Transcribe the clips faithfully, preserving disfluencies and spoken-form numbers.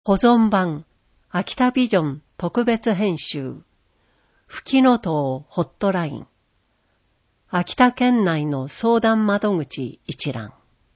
保存版、秋田ビジョン特別編集、ふきのとうホットライン、秋田県内の相談窓口一覧。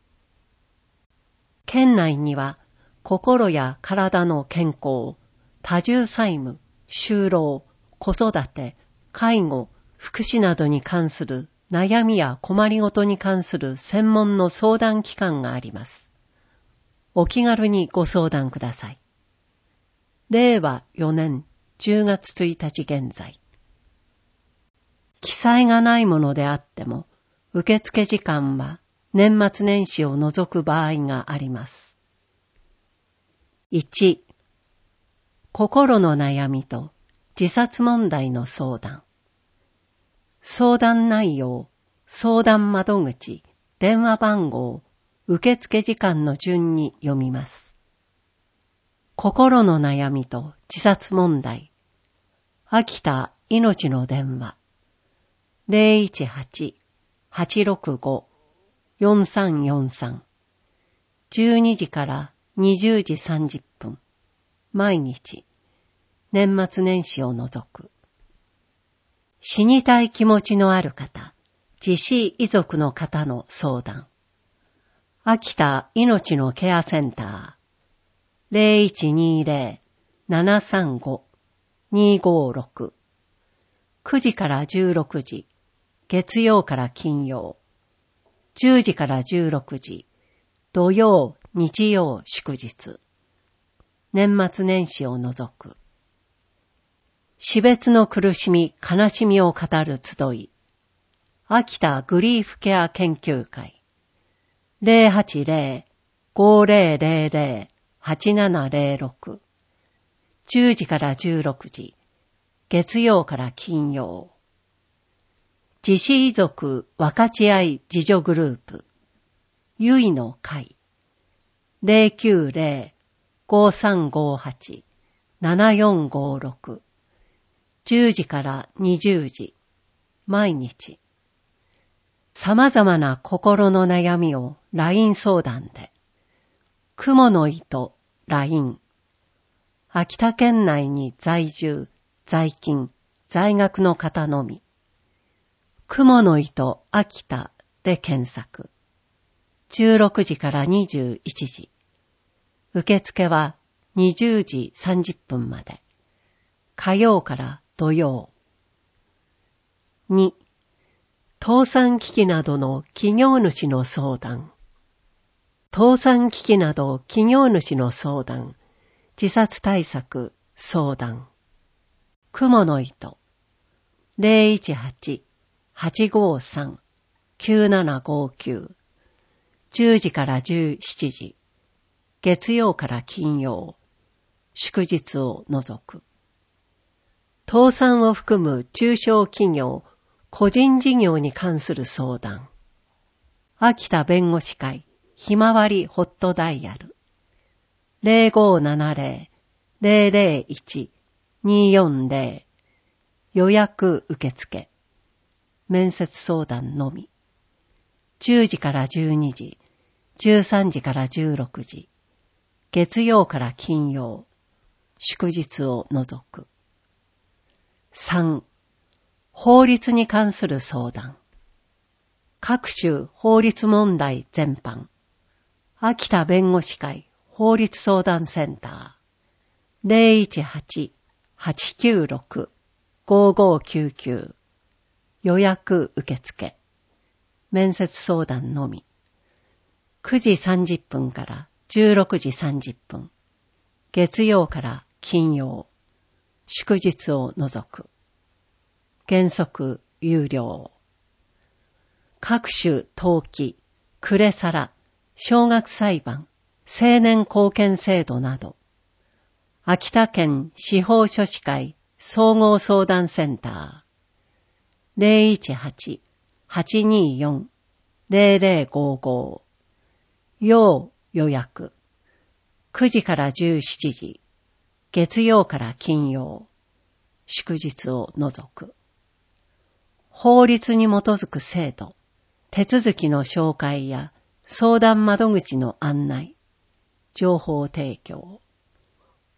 県内には、心や体の健康、多重債務、就労、子育て、介護、福祉などに関する悩みや困りごとに関する専門の相談機関があります。お気軽にご相談ください。れいわよねんじゅうがつついたち現在。記載がないものであっても、受付時間は年末年始を除く場合があります。いち、心の悩みと自殺問題の相談。相談内容、相談窓口、電話番号、受付時間の順に読みます。心の悩みと自殺問題。秋田いのちの電話。ゼロいちはち はちろくご よんさんよんさん。じゅうにじからにじゅうじさんじゅっぷん。毎日。年末年始を除く。死にたい気持ちのある方、自死遺族の方の相談。秋田いのちのケアセンター。ゼロいちにゼロ ななさんご にごろく。くじからじゅうろくじ。月曜から金曜。じゅうじからじゅうろくじ。土曜、日曜、祝日。年末年始を除く。死別の苦しみ、悲しみを語る集い。秋田グリーフケア研究会。ゼロはちゼロ ごゼロゼロゼロ はちななゼロろく。じゅうじからじゅうろくじ。月曜から金曜。自死遺族分かち合い自助グループ。ゆいの会。ゼロきゅうゼロ ごさんごはち ななよんごろく。じゅうじからにじゅうじ。毎日。様々な心の悩みを ライン 相談で。雲の糸 ライン。秋田県内に在住、在勤、在学の方のみ。雲の糸秋田で検索。じゅうろくじからにじゅういちじ。受付はにじゅうじさんじゅっぷんまで。火曜から土曜。に、倒産危機などの企業主の相談。倒産危機など企業主の相談。自殺対策相談。雲の糸。ゼロいちはち はちごさん きゅうななごきゅう。じゅうじからじゅうしちじ。月曜から金曜。祝日を除く。倒産を含む中小企業、個人事業に関する相談。秋田弁護士会ひまわりホットダイヤル。ゼロごななゼロ ゼロゼロいち によんゼロ。予約受付。面接相談のみ。じゅうじからじゅうにじ。じゅうさんじからじゅうろくじ。月曜から金曜。祝日を除く。さん、法律に関する相談。各種法律問題全般。秋田弁護士会法律相談センター。ゼロいちはち はちきゅうろく ごごきゅうきゅう。予約受付。面接相談のみ。くじさんじゅっぷんからじゅうろくじさんじゅっぷん。月曜から金曜。祝日を除く。原則有料。各種登記、クレサラ、少額裁判、青年貢献制度など。秋田県司法書士会総合相談センター。ゼロいちはち はちによん ゼロゼロごご。要予約。くじからじゅうしちじ。月曜から金曜。祝日を除く。法律に基づく制度。手続きの紹介や相談窓口の案内。情報提供。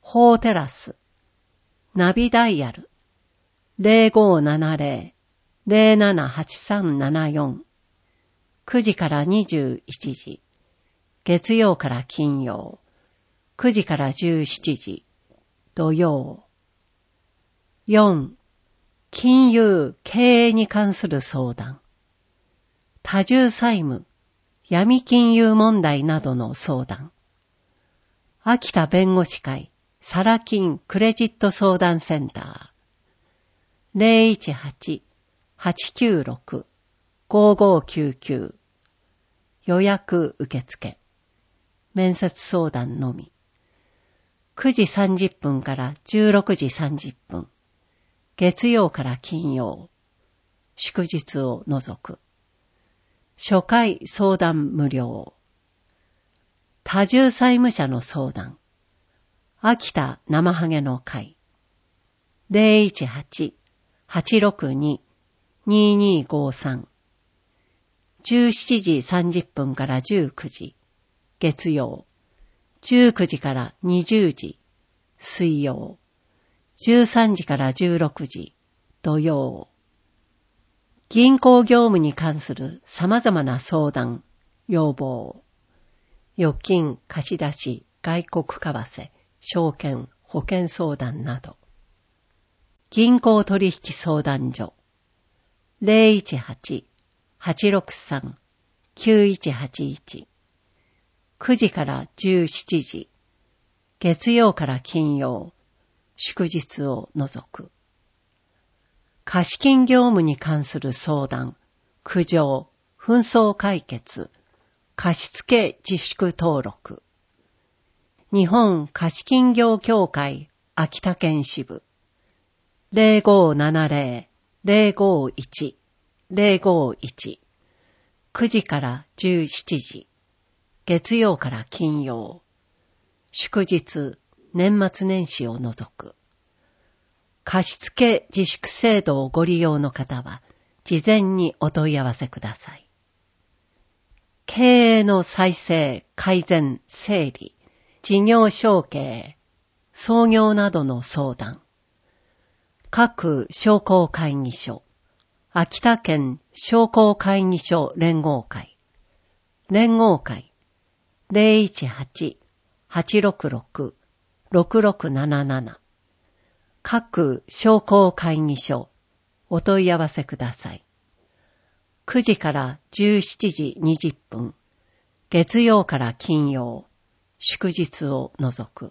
法テラス。ナビダイヤル。ゼロごーななゼロ ゼロななはちさんななよん。くじからにじゅういちじ。月曜から金曜。くじからじゅうしちじ。土曜。よん. 金融・経営に関する相談。多重債務、闇金融問題などの相談。秋田弁護士会サラ金クレジット相談センター。ゼロいちはち はちきゅうろく ごごきゅうきゅう。予約受付。面接相談のみ。くじさんじゅっぷんからじゅうろくじさんじゅっぷん。月曜から金曜。祝日を除く。初回相談無料。多重債務者の相談。秋田生ハゲの会。ゼロいちはち はちろくに にーにーごーさん。じゅうしちじさんじゅっぷんからじゅうくじ。月曜。じゅうくじからにじゅうじ。水曜。じゅうさんじからじゅうろくじ。土曜。銀行業務に関する様々な相談、要望。預金、貸し出し、外国為替、証券、保険相談など。銀行取引相談所。ゼロいちはち はちろくさん きゅういちはちいち。くじからじゅうしちじ。月曜から金曜。祝日を除く。貸金業務に関する相談、苦情、紛争解決、貸付自粛登録。日本貸金業協会秋田県支部。ゼロごーななゼロ ゼロごーいち ゼロごーいち。くじからじゅうしちじ。月曜から金曜。祝日、年末年始を除く。貸付自粛制度をご利用の方は、事前にお問い合わせください。経営の再生、改善、整理、事業承継、創業などの相談。各商工会議所、秋田県商工会議所連合会。連合会、ゼロいちはち はちろくろく ろくろくなななな。各商工会議所、お問い合わせください。くじからじゅうしちじにじゅっぷん、月曜から金曜、祝日を除く。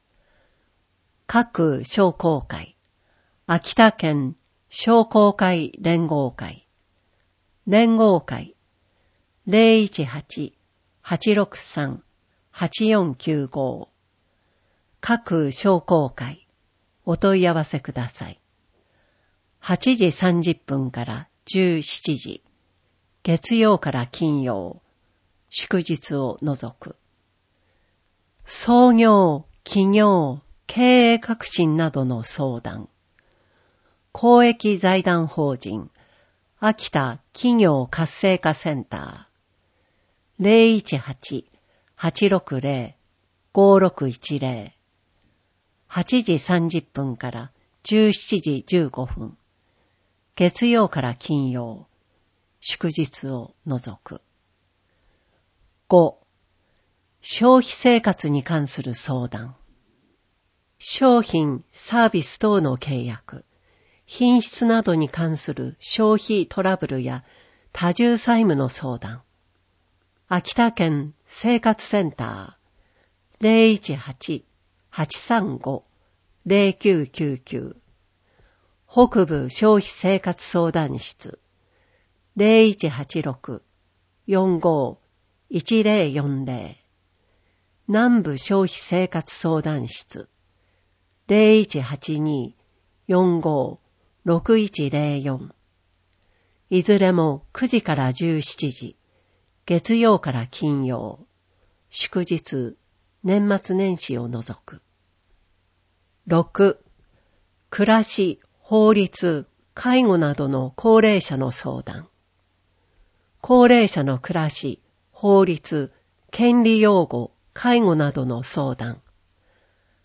各商工会、秋田県商工会連合会。連合会、ゼロいちはち はちろくさん はちよんきゅうご。各商工会、お問い合わせください。はちじさんじゅっぷんからじゅうしちじ。月曜から金曜。祝日を除く。創業、起業、経営革新などの相談。公益財団法人、秋田企業活性化センター。ゼロいちはち はちろくゼロ ごろくいちゼロ。はちじさんじゅっぷんからじゅうしちじじゅうごふん。月曜から金曜。祝日を除く。ご. 消費生活に関する相談。商品、サービス等の契約、品質などに関する消費トラブルや多重債務の相談。秋田県生活センター。ゼロいちはち はちさんご ゼロきゅうきゅうきゅう。北部消費生活相談室。ゼロいちはちろく よんご いちゼロよんゼロ。南部消費生活相談室。ゼロいちはちに よんご ろくいちゼロよん。いずれもくじからじゅうしちじ。月曜から金曜。祝日、年末年始を除く。ろく. 暮らし、法律、介護などの高齢者の相談。高齢者の暮らし、法律、権利擁護、介護などの相談。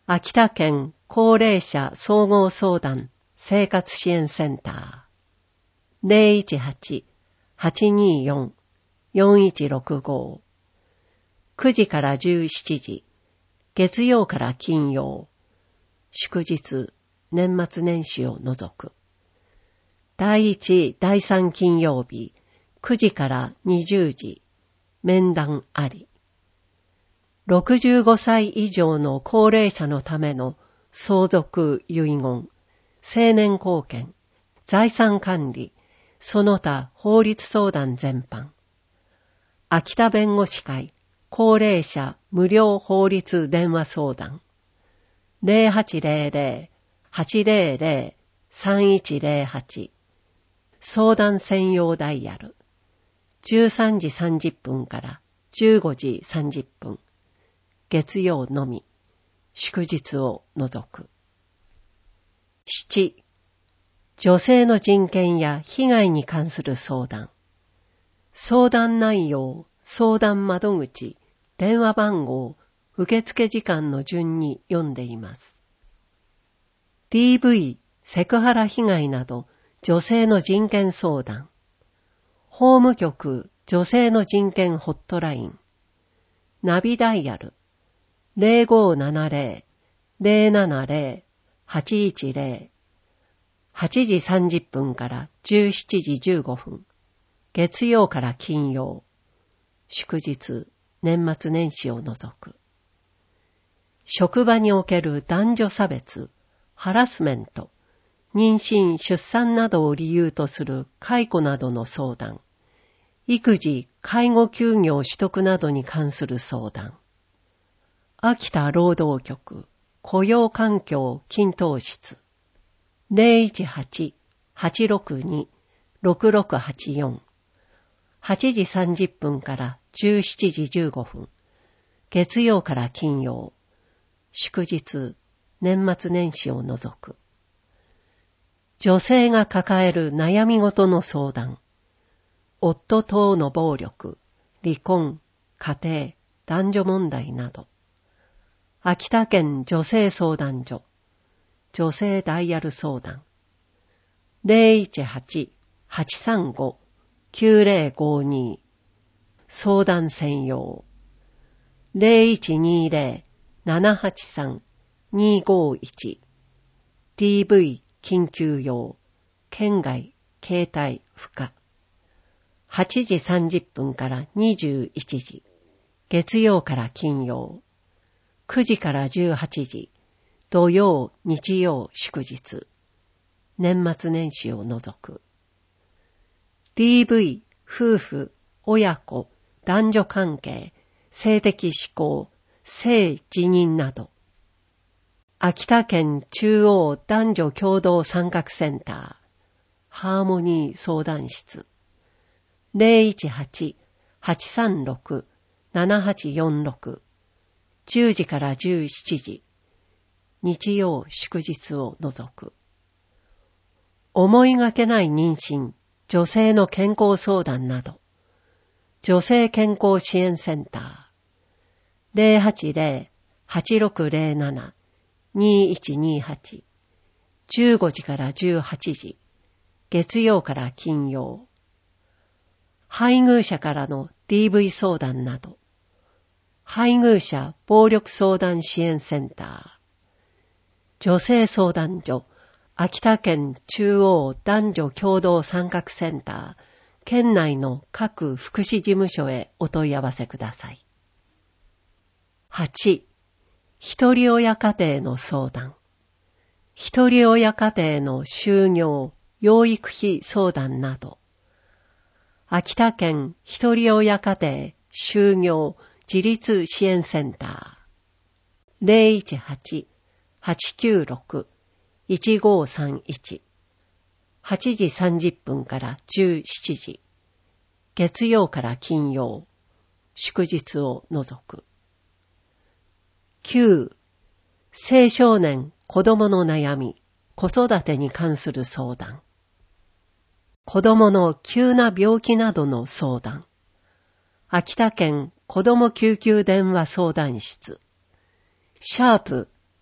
秋田県高齢者総合相談生活支援センター ゼロいちはち はちにーよん よんいちろくご くじからじゅうしちじ、月曜から金曜、祝日、年末年始を除く。だいいち、だいさん金曜日、くじからにじゅうじ、面談あり。ろくじゅうごさい以上の高齢者のための相続遺言、成年後見、財産管理、その他法律相談全般。秋田弁護士会高齢者無料法律電話相談 ゼロはちゼロゼロ はちゼロゼロ さんいちゼロはち 相談専用ダイヤルじゅうさんじさんじゅっぷんからじゅうごじさんじゅっぷん月曜のみ祝日を除く。なな. 女性の人権や被害に関する相談。相談内容、相談窓口、電話番号、受付時間の順に読んでいます。ディーブイ、セクハラ被害など女性の人権相談。法務局女性の人権ホットライン。ナビダイヤル ゼロごななゼロ ゼロななゼロ はちいちゼロ はちじさんじゅっぷんからじゅうしちじじゅうごふん月曜から金曜祝日年末年始を除く。職場における男女差別、ハラスメント、妊娠・出産などを理由とする解雇などの相談、育児・介護休業取得などに関する相談。秋田労働局雇用環境均等室 ゼロいちはち はちろくに ろくろくはちよん はちじさんじゅっぷんからじゅうしちじじゅうごふん月曜から金曜祝日年末年始を除く。女性が抱える悩み事の相談、夫等の暴力、離婚、家庭、男女問題など。秋田県女性相談所、女性ダイヤル相談、ゼロいちはち はちさんご きゅうゼロごに 相談専用、ゼロいちにゼロ ななはちさん にごいち ディーブイ 緊急用、県外、携帯、不可。はちじさんじゅっぷんからにじゅういちじ、月曜から金曜、くじからじゅうはちじ、土曜、日曜、祝日、年末年始を除く。ディーブイ、夫婦、親子、男女関係、性的指向、性自認など。秋田県中央男女共同参画センター、ハーモニー相談室、ゼロいちはち はちさんろく ななはちよんろく、じゅうじからじゅうしちじ、日曜祝日を除く。思いがけない妊娠、女性の健康相談など、女性健康支援センター、ゼロはちゼロ はちろくゼロなな にいちにはち、じゅうごじからじゅうはちじ、月曜から金曜。配偶者からの ディーブイ 相談など、配偶者暴力相談支援センター、女性相談所、秋田県中央男女共同参画センター、県内の各福祉事務所へお問い合わせください。はち. 一人親家庭の相談。一人親家庭の就業、養育費相談など。秋田県一人親家庭就業自立支援センター。ゼロいちはち はちきゅうろく いちごさんいち はちじさんじゅっぷんからじゅうしちじ。月曜から金曜。祝日を除く。きゅう. 青少年子供の悩み、子育てに関する相談。子供の急な病気などの相談。秋田県子供救急電話相談室。シャープ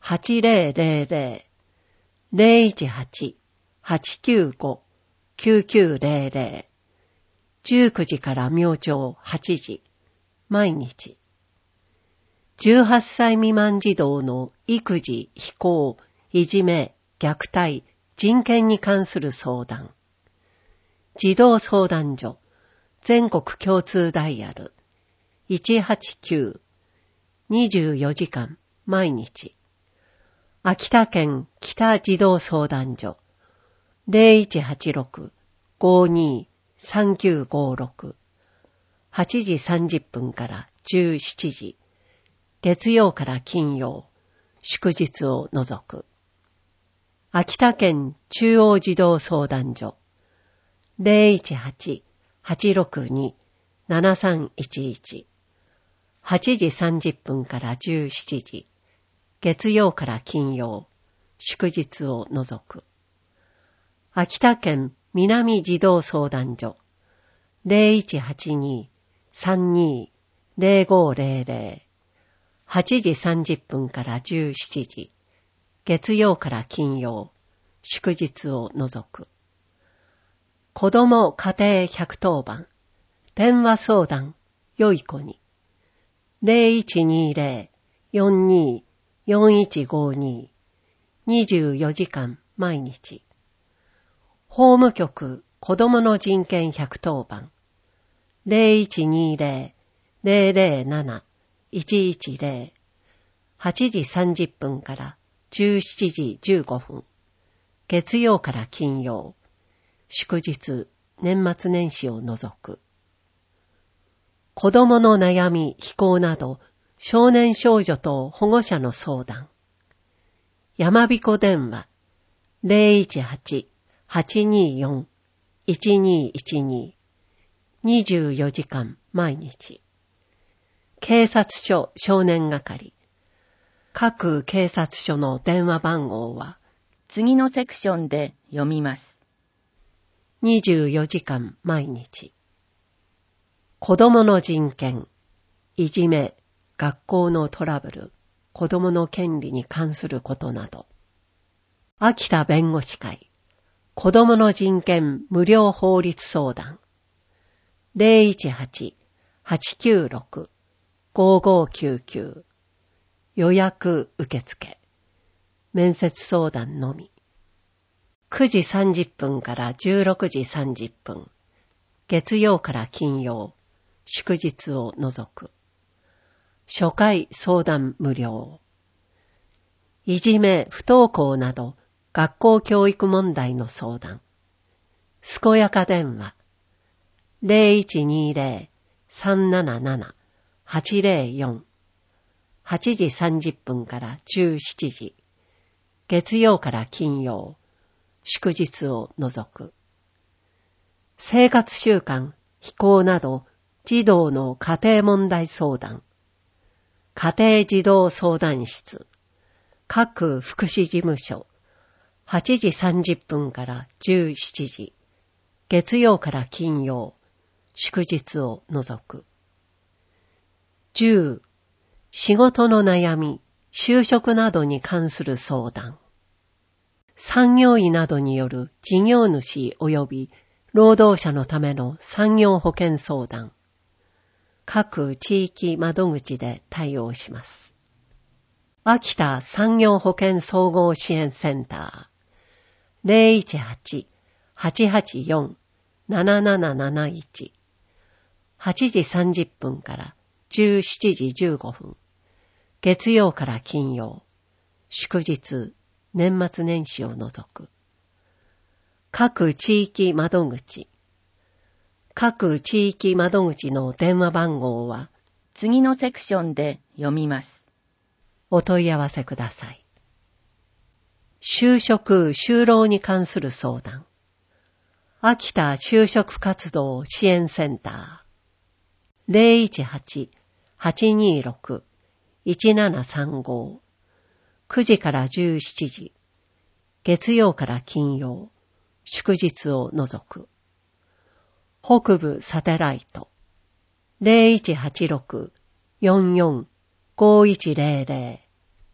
はちぜろぜろぜろ ゼロいちはち はちきゅうご きゅうきゅうぜろぜろじゅうくじから明朝はちじ、毎日。じゅうはっさい未満児童の育児、非行、いじめ、虐待、人権に関する相談。児童相談所、全国共通ダイヤル、いちはちきゅう、にじゅうよじかん、毎日。秋田県北児童相談所、ゼロいちはちろく ごにー さんきゅうごろく、はちじさんじゅっぷんからじゅうしちじ、月曜から金曜、祝日を除く。秋田県中央児童相談所、ゼロいちはち はちろくに ななさんいちいち、はちじさんじゅっぷんからじゅうしちじ、月曜から金曜、祝日を除く。秋田県南児童相談所、ゼロいちはちに さんにー ゼロごゼロゼロ、はちじさんじゅっぷんからじゅうしちじ、月曜から金曜、祝日を除く。子ども家庭百当番、電話相談、よい子に、ゼロいちにゼロ よんにー よんいちごに、にじゅうよじかん毎日。法務局子どもの人権百当番、ゼロいちにゼロ ゼロゼロなな いちいちゼロ、はちじさんじゅっぷんからじゅうしちじじゅうごふん、月曜から金曜、祝日、年末年始を除く。子どもの悩み、非行など、少年少女と保護者の相談。やまびこ電話、ゼロいちはち はちによん いちにいちに、にじゅうよじかん毎日。警察署少年係。各警察署の電話番号は、 次のセクションで読みます。 にじゅうよじかん毎日。子供の人権、いじめ、学校のトラブル、子供の権利に関することなど。秋田弁護士会、子供の人権無料法律相談。ゼロいちはち はちきゅうろく ごごきゅうきゅう、予約受付。面接相談のみ。くじさんじゅっぷんからじゅうろくじさんじゅっぷん。月曜から金曜。祝日を除く。初回相談無料。いじめ、不登校など学校教育問題の相談。すこやか電話。ゼロいちにゼロ さんなななな はちゼロよん。はちじさんじゅっぷんからじゅうしちじ。月曜から金曜。祝日を除く。生活習慣、非行など、児童の家庭問題相談。家庭児童相談室。各福祉事務所。はちじさんじゅっぷんからじゅうしちじ。月曜から金曜。祝日を除く。じゅう. 仕事の悩み、就職などに関する相談。産業医などによる事業主及び労働者のための産業保険相談。各地域窓口で対応します。秋田産業保険総合支援センター。ゼロいちはち はちはちよん なななななないち。はちじさんじゅっぷんからじゅうしちじじゅうごふん。月曜から金曜。祝日、年末年始を除く。各地域窓口。各地域窓口の電話番号は次のセクションで読みます。 お問い合わせください。就職・就労に関する相談。秋田就職活動支援センター。ゼロいちはち はちにろく いちななさんご。くじからじゅうしちじ。月曜から金曜。祝日を除く。北部サテライト。ゼロいちはちろく よんよん ごいちゼロゼロ。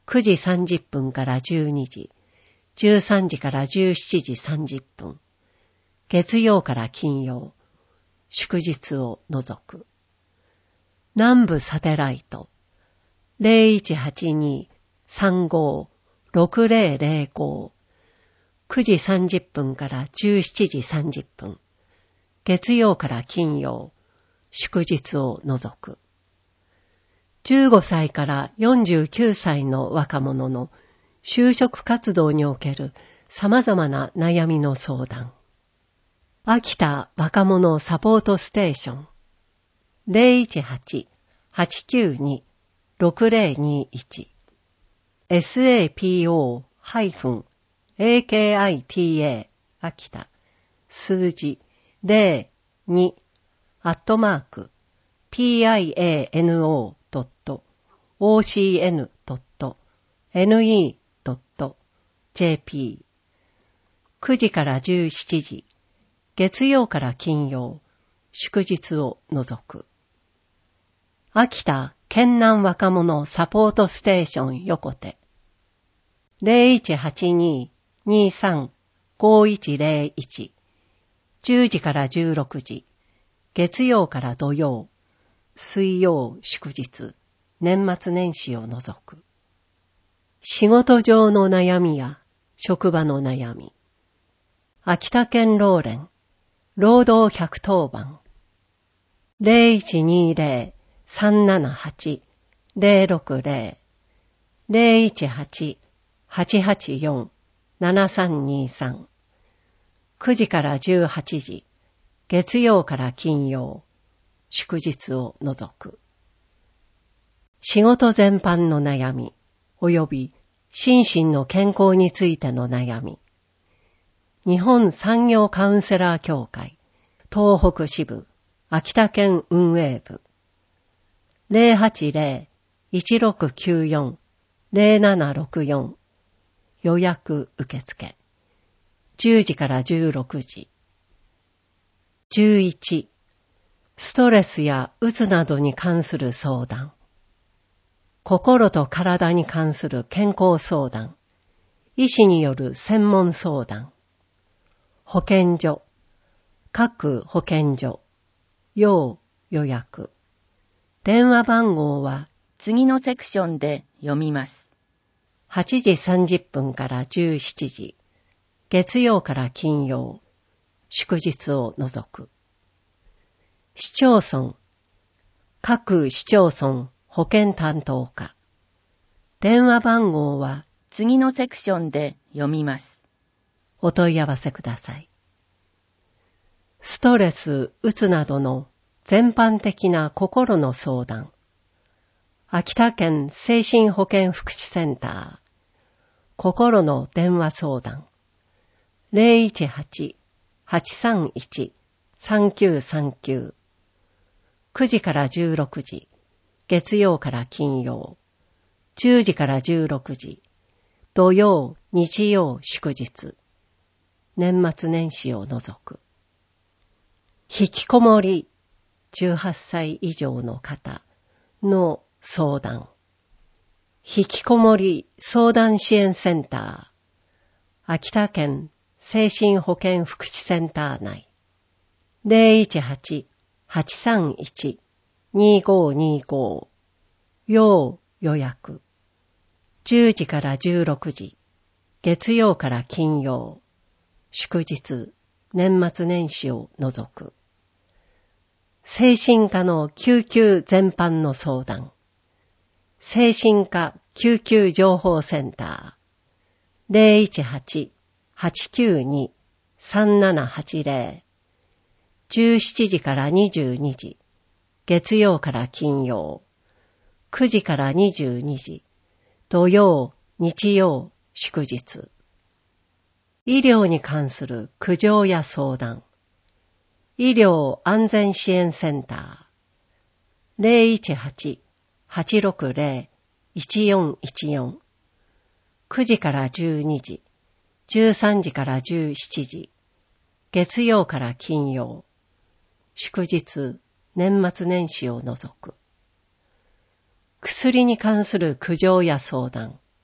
くじさんじゅっぷんからじゅうにじ、じゅうさんじからじゅうしちじさんじゅっぷん、月曜から金曜、祝日を除く。南部サテライト ゼロいちはちに さんご ろくゼロゼロご、くじさんじゅっぷんからじゅうしちじさんじゅっぷん、月曜から金曜、祝日を除く。じゅうごさいからよんじゅうきゅうさいの若者の就職活動における様々な悩みの相談。秋田若者サポートステーション ゼロいちはち はちきゅうに ろくゼロにいち エスエーピーオー ハイフン エーケーアイティーエー 秋田数字ゼロにアットマーク ピーアイエーエヌオードットオーシーエヌドットエヌイードットジェーピー くじからじゅうしちじ、月曜から金曜、祝日を除く。秋田県南若者サポートステーション横手 ゼロいちはちに にさん ごいちゼロいち じゅうじからじゅうろくじ、月曜から土曜、水曜祝日、年末年始を除く。仕事上の悩みや職場の悩み。秋田県労連、労働百当番。ゼロいちにゼロ さんななはち ゼロろくゼロ ゼロいちはち はちはちよん ななさんにさん。くじからじゅうはちじ、月曜から金曜、祝日を除く。仕事全般の悩み、及び心身の健康についての悩み。日本産業カウンセラー協会、東北支部、秋田県運営部。ゼロはちゼロ いちろくきゅうよん ゼロななろくよん。予約受付。じゅうじからじゅうろくじ。じゅういち、ストレスやうつなどに関する相談。心と体に関する健康相談。医師による専門相談。保健所。各保健所。要予約。電話番号は次のセクションで読みます。 はちじさんじゅっぷんからじゅうしちじ。月曜から金曜。祝日を除く。市町村。各市町村保健担当課。電話番号は次のセクションで読みます。 お問い合わせください。ストレス、うつなどの全般的な心の相談。秋田県精神保健福祉センター。心の電話相談。ゼロいちはち はちさんいち さんきゅうさんきゅう。くじからじゅうろくじ。月曜から金曜。じゅうじからじゅうろくじ。土曜、日曜、祝日。年末年始を除く。引きこもり、じゅうはっさい以上の方の相談。引きこもり相談支援センター。秋田県精神保健福祉センター内。ゼロいちはち はちさんいち にごにご。要予約。じゅうじからじゅうろくじ。月曜から金曜。祝日、年末年始を除く。精神科の救急全般の相談。精神科救急情報センター。ゼロいちはち はちきゅうに さんななはちゼロ。じゅうしちじからにじゅうにじ。月曜から金曜。くじからにじゅうにじ。土曜、日曜、祝日。医療に関する苦情や相談。医療安全支援センター。ゼロいちはち はちろくゼロ いちよんいちよん。くじからじゅうにじ。じゅうさんじからじゅうしちじ。月曜から金曜。祝日、年末年始を除く。薬に関する苦情や相談。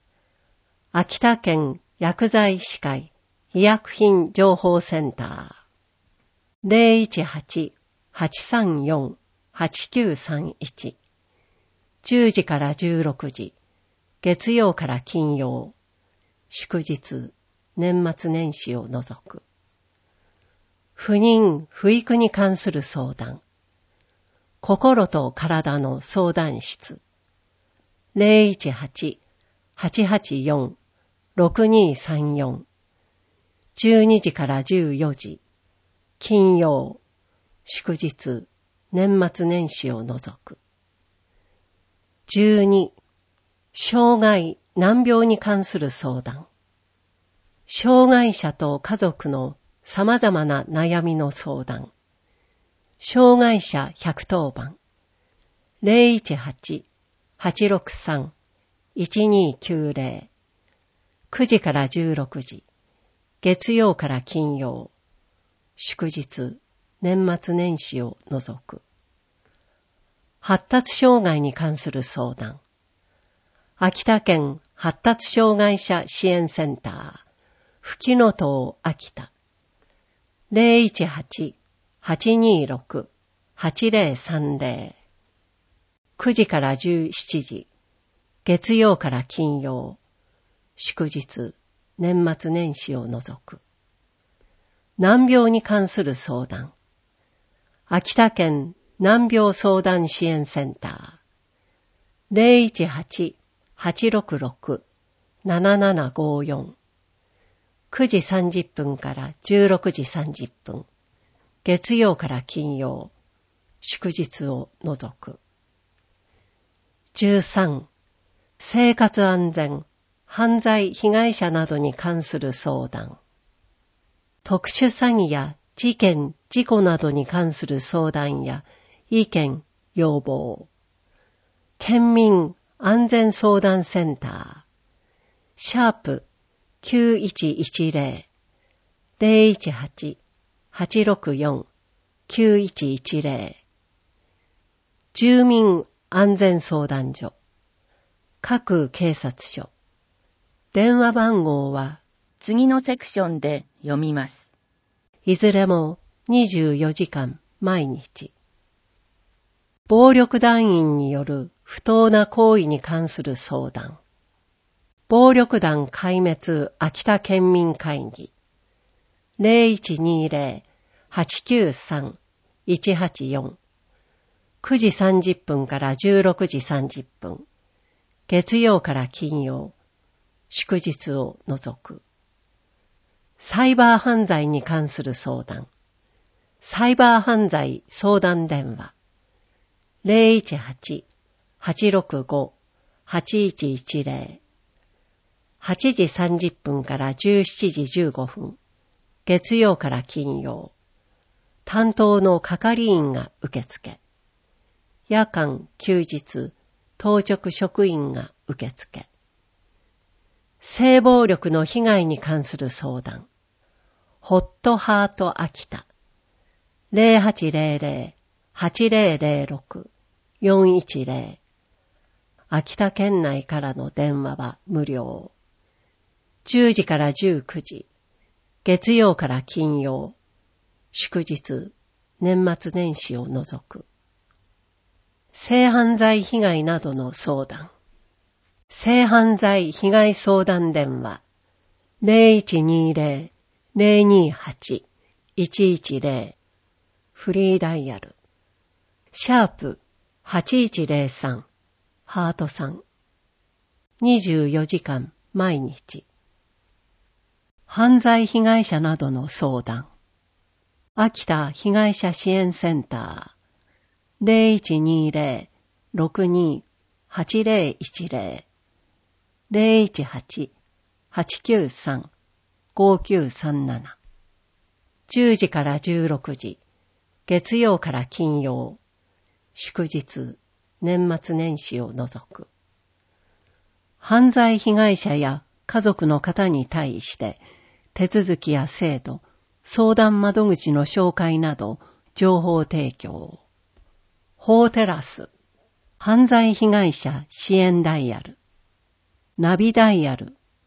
秋田県薬剤師会医薬品情報センター ゼロいちはち はちさんよん はちきゅうさんいち じゅうじからじゅうろくじ月曜から金曜祝日年末年始を除く不妊不育に関する相談心と体の相談室 ゼロいちはち はちはちよん ろくにさんよん じゅうにじからじゅうよじ金曜祝日年末年始を除くじゅうに障害難病に関する相談障害者と家族の様々な悩みの相談障害者ひゃくとおばん ゼロいちはち はちろくさん いちにきゅうゼロ くじからじゅうろくじ月曜から金曜祝日年末年始を除く発達障害に関する相談秋田県発達障害者支援センターふきのとう秋田 ゼロいちはち はちにろく はちゼロさんゼロ くじからじゅうしちじ月曜から金曜祝日年末年始を除く難病に関する相談秋田県難病相談支援センター ゼロいちはち はちろくろく ななななごよん くじさんじゅっぷんからじゅうろくじさんじゅっぷん月曜から金曜祝日を除くじゅうさん生活安全犯罪被害者などに関する相談特殊詐欺や事件事故などに関する相談や意見要望県民安全相談センターシャープきゅういちいちゼロ ゼロいちはち はちろくよん きゅういちいちゼロ住民安全相談所各警察署電話番号は次のセクションで読みます。 いずれもにじゅうよじかん毎日暴力団員による不当な行為に関する相談暴力団壊滅秋田県民会議 ゼロいちにゼロ はちきゅうさん いちはちよん くじさんじゅっぷんからじゅうろくじさんじゅっぷん月曜から金曜祝日を除くサイバー犯罪に関する相談サイバー犯罪相談電話 ゼロいちはち はちろくご はちいちいちゼロ はちじさんじゅっぷんからじゅうしちじじゅうごふん月曜から金曜担当の係員が受付夜間休日当直職員が受付性暴力の被害に関する相談ホットハート秋田 ゼロはちゼロゼロ はちゼロゼロろく よんいちゼロ 秋田県内からの電話は無料じゅうじからじゅうくじ月曜から金曜祝日年末年始を除く性犯罪被害などの相談性犯罪被害相談電話 ゼロいちにゼロ ゼロにはち いちいちゼロ フリーダイヤルシャープはちいちゼロさんハートさんにじゅうよじかん毎日犯罪被害者などの相談秋田被害者支援センター ゼロいちにゼロ ろくに はちゼロいちゼロ ゼロいちはち はちきゅうさん ごきゅうさんななじゅうじからじゅうろくじ月曜から金曜祝日年末年始を除く犯罪被害者や家族の方に対して手続きや制度、相談窓口の紹介など情報提供。法テラス、犯罪被害者支援ダイヤル、ナビダイヤル、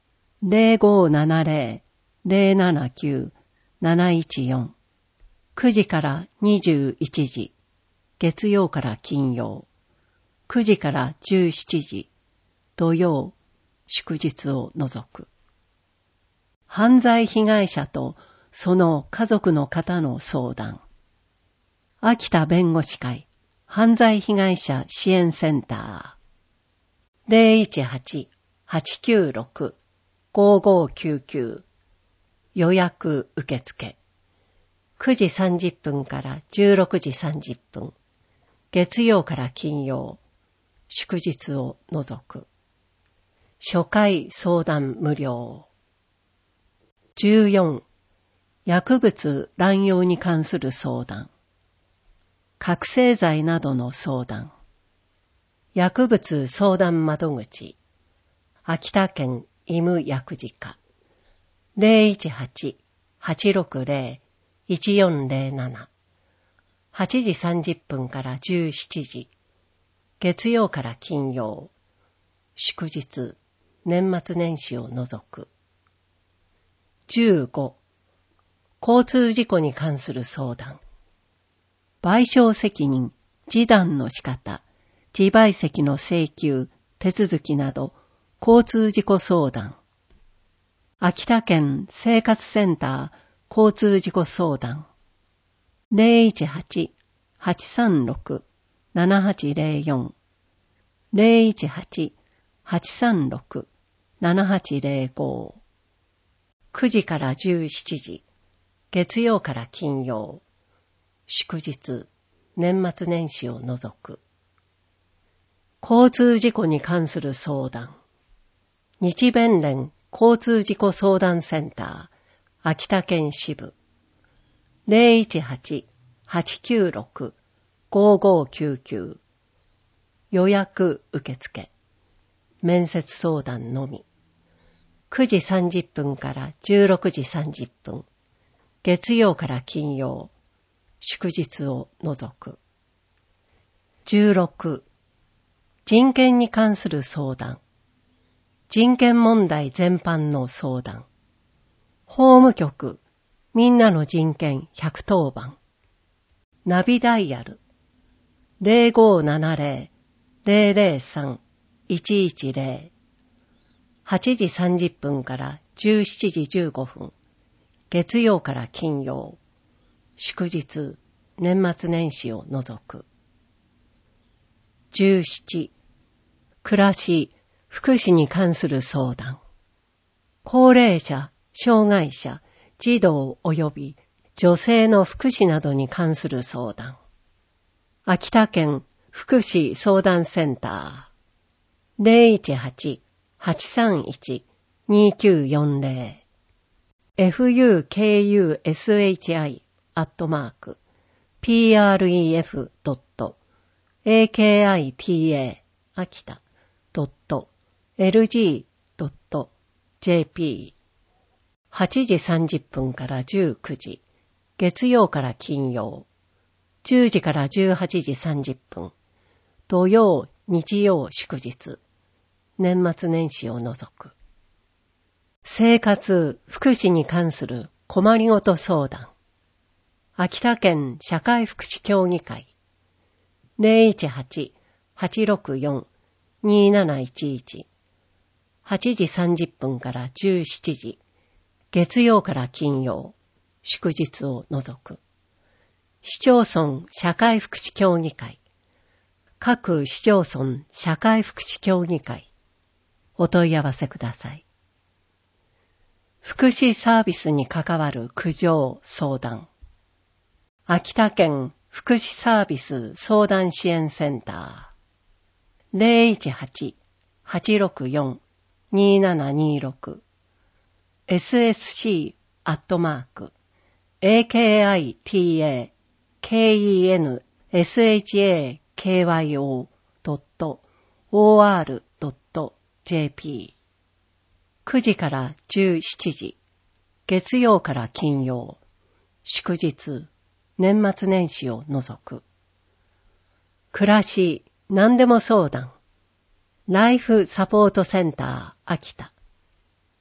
ゼロごーななゼロ ゼロななきゅう なないちよん。くじからにじゅういちじ、月曜から金曜。くじからじゅうしちじ、土曜、祝日を除く。犯罪被害者とその家族の方の相談。秋田弁護士会犯罪被害者支援センター ゼロいちはち はちきゅうろく ごーごーきゅうきゅう 予約受付くじさんじゅっぷんからじゅうろくじさんじゅっぷん月曜から金曜祝日を除く初回相談無料じゅうよん薬物乱用に関する相談覚醒剤などの相談薬物相談窓口秋田県医務薬事課 ゼロいちはち はちろくゼロ いちよんゼロなな はちじさんじゅっぷんからじゅうしちじ月曜から金曜祝日年末年始を除くじゅうご交通事故に関する相談賠償責任、示談の仕方、自賠責の請求、手続きなど、交通事故相談。秋田県生活センター交通事故相談。ゼロいちはち はちさんろく ななはちゼロよん ゼロいちはち はちさんろく ななはちゼロごくじからじゅうしちじ、月曜から金曜。祝日、年末年始を除く。交通事故に関する相談。日弁連交通事故相談センター、秋田県支部。ゼロいちはち はちきゅうろく ごーごーきゅうきゅう。予約受付。面接相談のみ。くじさんじゅっぷんからじゅうろくじさんじゅっぷん。月曜から金曜。祝日を除く。じゅうろく人権に関する相談。人権問題全般の相談。法務局みんなの人権ひゃくとおばん。ナビダイヤル ゼロごーななゼロ ゼロゼロさん いちいちゼロ。はちじさんじゅっぷんからじゅうしちじじゅうごふん。月曜から金曜。祝日、年末年始を除く。じゅうなな暮らし、福祉に関する相談。高齢者、障害者、児童及び女性の福祉などに関する相談。秋田県福祉相談センター。ゼロいちはち はちさんいち にきゅうよんゼロ エフユーケーユーエスエイチアイ アットマーク ピーアールイーエフ ドット エーケーアイティーエー 秋田 ドット エルジー ドット ジェーピー はちじさんじゅっぷんからじゅうくじ月曜から金曜じゅうじからじゅうはちじさんじゅっぷん土曜日曜祝日年末年始を除く生活福祉に関する困りごと相談秋田県社会福祉協議会 ゼロいちはち はちろくよん になないちいち はちじさんじゅっぷんからじゅうしちじ月曜から金曜祝日を除く市町村社会福祉協議会各市町村社会福祉協議会お問い合わせください。福祉サービスに関わる苦情相談秋田県福祉サービス相談支援センター ゼロいちはち はちろくよん にななにろく エスエスシー アットマーク エーケーアイティーエー ケーイーエヌ エスエイチエー ケーワイオー ドット オーアール ドット ジェーピー くじからじゅうしちじ月曜から金曜祝日年末年始を除く暮らし何でも相談ライフサポートセンター秋田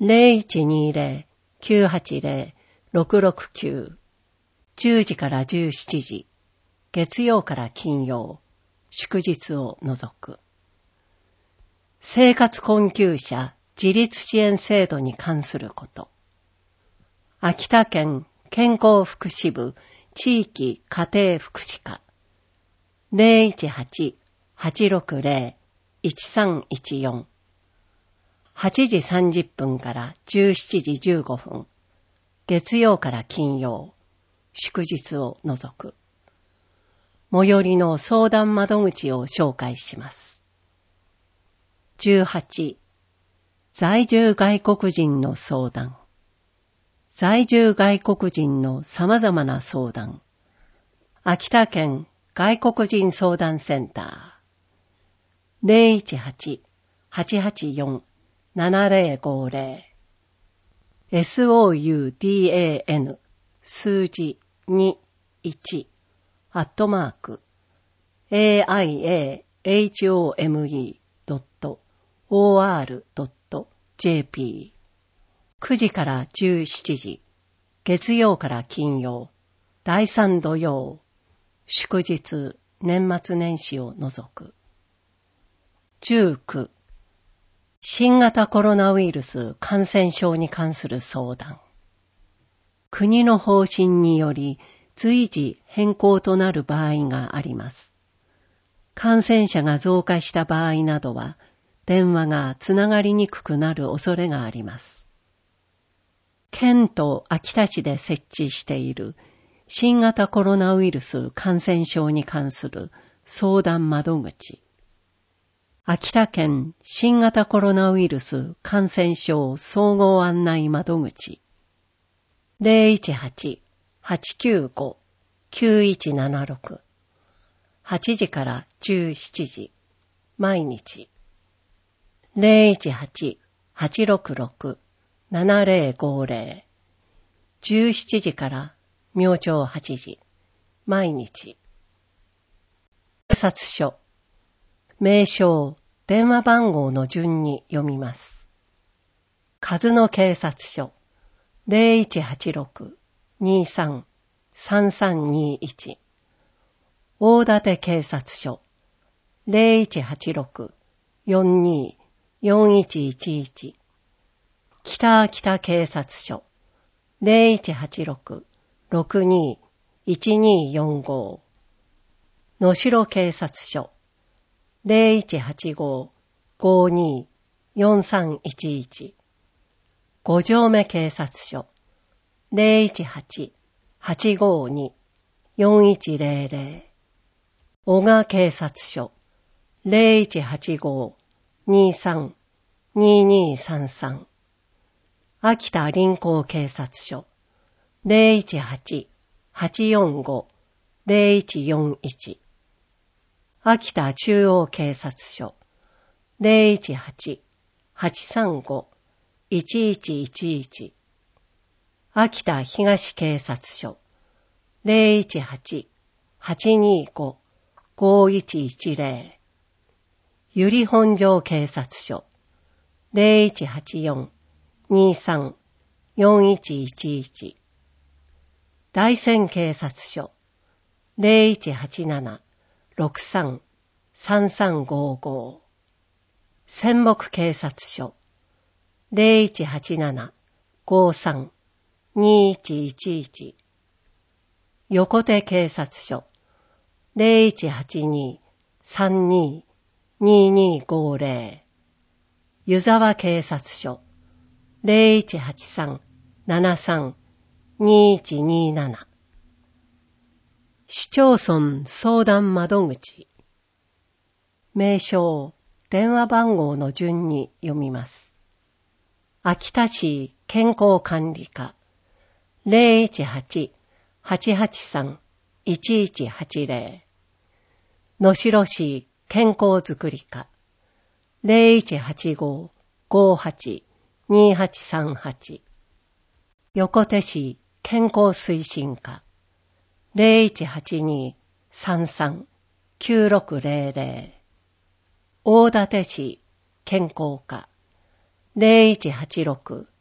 ゼロいちにゼロ きゅうはちゼロ ろくろくきゅう じゅうじからじゅうしちじ、月曜から金曜、祝日を除く。生活困窮者自立支援制度に関すること。秋田県健康福祉部地域家庭福祉課 ゼロいちはち はちろくゼロ いちさんいちよん はちじさんじゅっぷんからじゅうしちじじゅうごふん、月曜から金曜、祝日を除く。最寄りの相談窓口を紹介します。じゅうはち、在住外国人の相談。在住外国人の様々な相談。秋田県外国人相談センター。ゼロいちはち はちはちよん ななゼロごゼロ エスオーユーディーエーエヌ 数字にいちアットマーク エーアイエーエイチオーエムイードットオーアールドットジェーピー くじからじゅうしちじ、月曜から金曜、だいさん土曜、祝日、年末年始を除く。じゅうきゅう、新型コロナウイルス感染症に関する相談。国の方針により随時変更となる場合があります。感染者が増加した場合などは、電話がつながりにくくなる恐れがあります。県と秋田市で設置している新型コロナウイルス感染症に関する相談窓口。秋田県新型コロナウイルス感染症総合案内窓口。ゼロいちはち はちきゅうご きゅういちななろく はちじからじゅうしちじ、毎日。ゼロいちはち はちろくろく ななゼロごゼロ じゅうしちじから明朝はちじ、毎日。警察署。名称、電話番号の順に読みます。数野警察署。ゼロいちはちろく にさん さんさんにいち。大館警察署。ゼロいちはちろく よんによんいちいちいち。北秋田警察署。ゼロいちはちろく ろくにいちによんご。能代警察署。ゼロいちはちご ごによんさんいちいち。五条目警察署。ゼロいちはち はちごに よんいちゼロゼロ。小川警察署。ゼロいちはちご にさん ににさんさん。秋田臨港警察署。ゼロいちはち はちよんご ゼロいちよんいち。秋田中央警察署。ゼロいちはち はちさんご いちいちいちいち。秋田東警察署。ゼロいちはち はちにご ごいちいちゼロ。由利本荘警察署。ゼロいちはちよん にさん よんいちいちいち。大仙警察署。ゼロいちはちなな ろくさん さんさんごご。仙北警察署。ゼロいちはちなな ごさん にいちいちいち。横手警察署。ゼロいちはちに さんに ににごゼロ。湯沢警察署。ゼロいちはちさん ななさん にいちになな。市町村相談窓口。名称、電話番号の順に読みます。秋田市健康管理課。ゼロいちはち はちはちさん いちいちはちゼロ。能代市健康づくり課。ゼロいちはちご ごはち にはちさんはち。横手市健康推進課。ゼロいちはちに さんさん きゅうろくゼロゼロ。大館市健康課。ゼロいちはちろく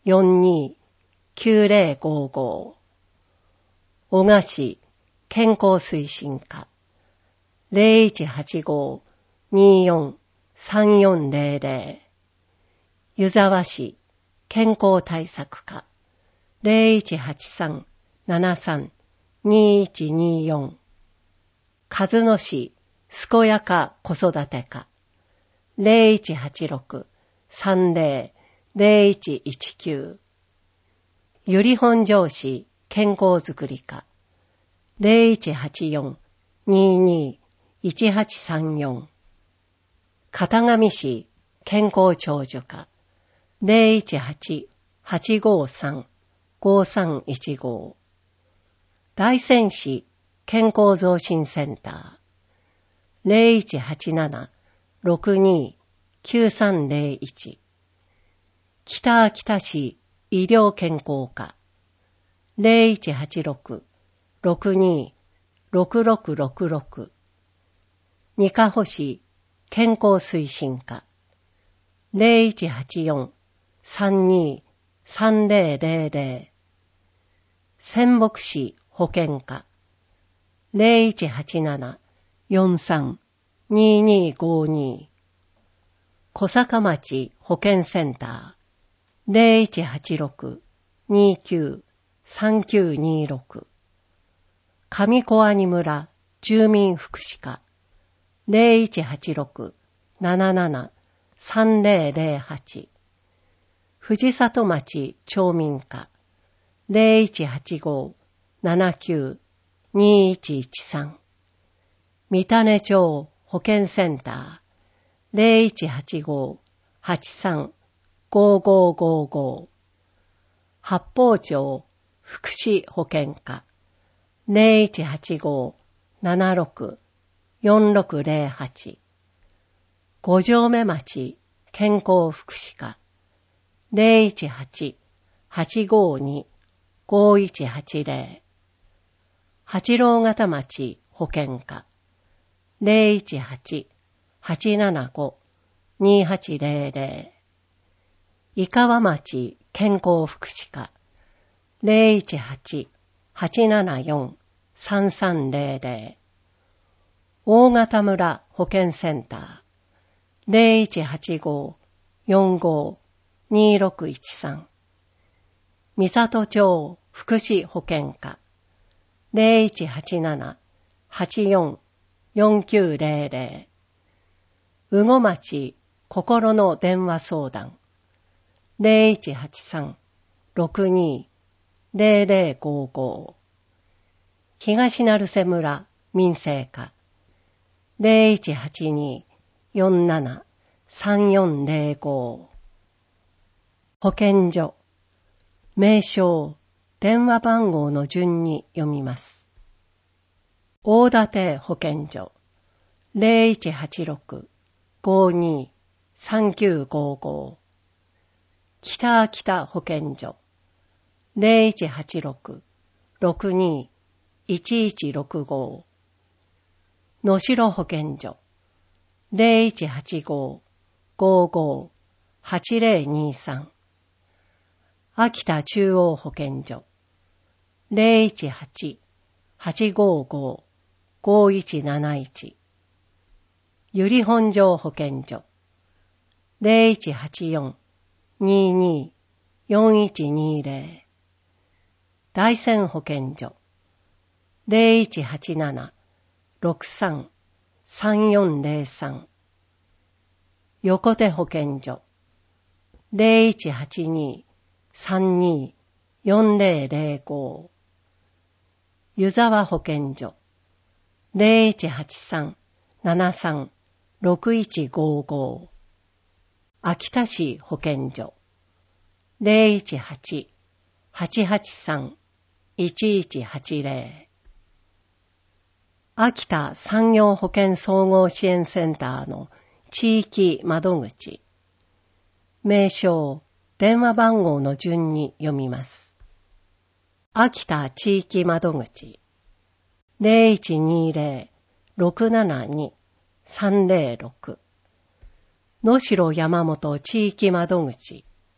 よんにーきゅうぜろごご。小賀市健康推進課ゼロいちはちごーにーよんさんよんゼロゼロ。湯沢市健康対策課ゼロいちはちさんななさんにいちにーよん。鹿角市健やか子育て課ゼロいちはちろくさんゼロゼロいちいちきゅう。由利本荘市健康づくり課ゼロいちはちよんにーにーいちはちさんよん。片上市健康長寿課ゼロいちはちはちごさんごさんいちご。大仙市健康増進センターゼロいちはちななろくにーきゅうさんゼロいち。北秋田市医療健康課ゼロいちはちろくろくにーろくろくろくろく。にかほ市健康推進課ゼロいちはちよんさんにーさんゼロゼロゼロ。仙北市保健課ゼロいちはちななよんさんにーにーごにー。小坂町保健センターゼロいちはちろくにーきゅうさんきゅうにーろく。上小阿仁村住民福祉課ゼロいちはちろくななななさんゼロゼロはち。藤里町町民課ゼロいちはちごななきゅうにいちいちさん。三種町保健センターゼロいちはちごはちさんごごごご。八方町福祉保健課ゼロいちはちごななろくよんろくゼロはち。五条目町健康福祉課ゼロいちはちはちごにごいちはちゼロ。八郎潟町保健課ゼロいちはちはちななごにはちゼロゼロ。井川町健康福祉課ゼロいちはちはちななよんさんさんゼロゼロ。大潟村保健センターゼロいちはちごよんごにろくいちさん。三郷町福祉保健課ゼロいちはちななはちよんよんきゅうゼロゼロ。羽後町心の電話相談ゼロいちはちさんろくにーゼロゼロごご。東成瀬村民生課ゼロいちはちにーよんななさんよんゼロご。保健所名称電話番号の順に読みます。大館保健所ゼロいちはちろくごにーさんきゅうごご。北秋田保健所ゼロいちはちろくろくにーいちいちろくご。能代保健所ゼロいちはちごごごはちゼロにさん。秋田中央保健所ゼロいちはちはちごごごいちなないち。由利本荘保健所ゼロいちはちよんにーにーよんいちにーゼロ。大仙保健所ゼロいちはちななろくさんさんよんゼロさん。横手保健所ゼロいちはちにーさんにーよんゼロゼロご。湯沢保健所ゼロいちはちさんななさんろくいちごご。秋田市保健所ゼロいちはちはちはちさんいちいちはちゼロ。秋田産業保健総合支援センターの地域窓口名称電話番号の順に読みます。秋田地域窓口ゼロいちにゼロろくななにさんゼロろく。能代山本地域窓口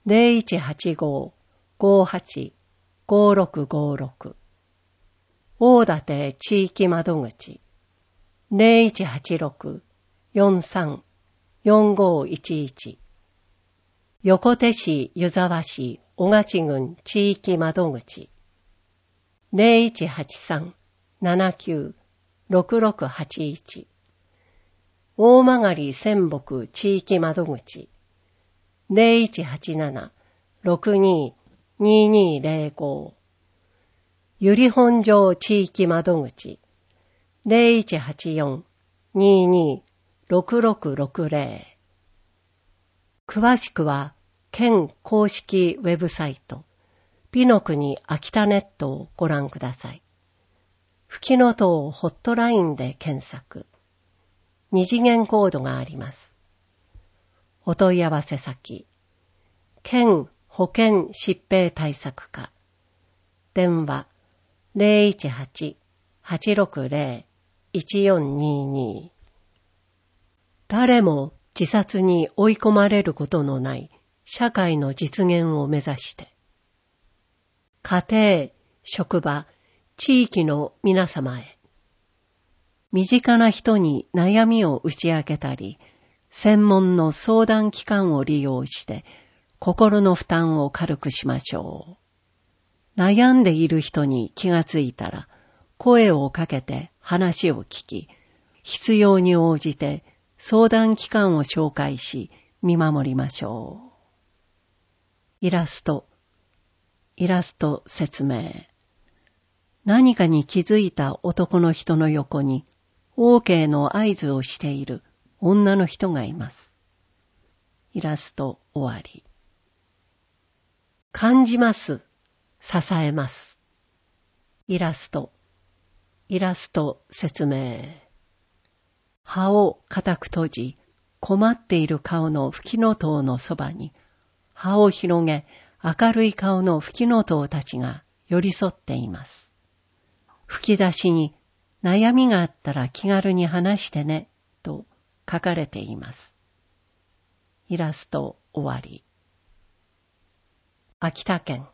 ゼロいちはちご ごはち ごろくごろく。大館地域窓口ゼロいちはちろく よんさん よんごいちいち。横手市湯沢市小勝郡地域窓口ゼロいちはちさん ななきゅう ろくろくはちいち。大曲仙北地域窓口ゼロいちはちなな ろくに ににゼロご。由利本荘地域窓口ゼロいちはちよん にに ろくろくろくゼロ。詳しくは県公式ウェブサイト美の国秋田ネットをご覧ください。ふきのとうホットラインで検索。二次元コードがあります。お問い合わせ先県保健疾病対策課電話ゼロいちはち はちろくゼロ いちよんにに。誰も自殺に追い込まれることのない社会の実現を目指して、家庭、職場、地域の皆様へ、身近な人に悩みを打ち明けたり、専門の相談機関を利用して心の負担を軽くしましょう。悩んでいる人に気がついたら、声をかけて話を聞き、必要に応じて相談機関を紹介し、見守りましょう。イラスト、イラスト説明。何かに気づいた男の人の横に、OK の合図をしている女の人がいます。イラスト終わり。感じます。支えます。イラスト。イラスト説明。葉を固く閉じ、困っている顔のフキノトウのそばに、葉を広げ、明るい顔のフキノトウたちが寄り添っています。吹き出しに、悩みがあったら気軽に話してね、と書かれています。イラスト終わり。秋田県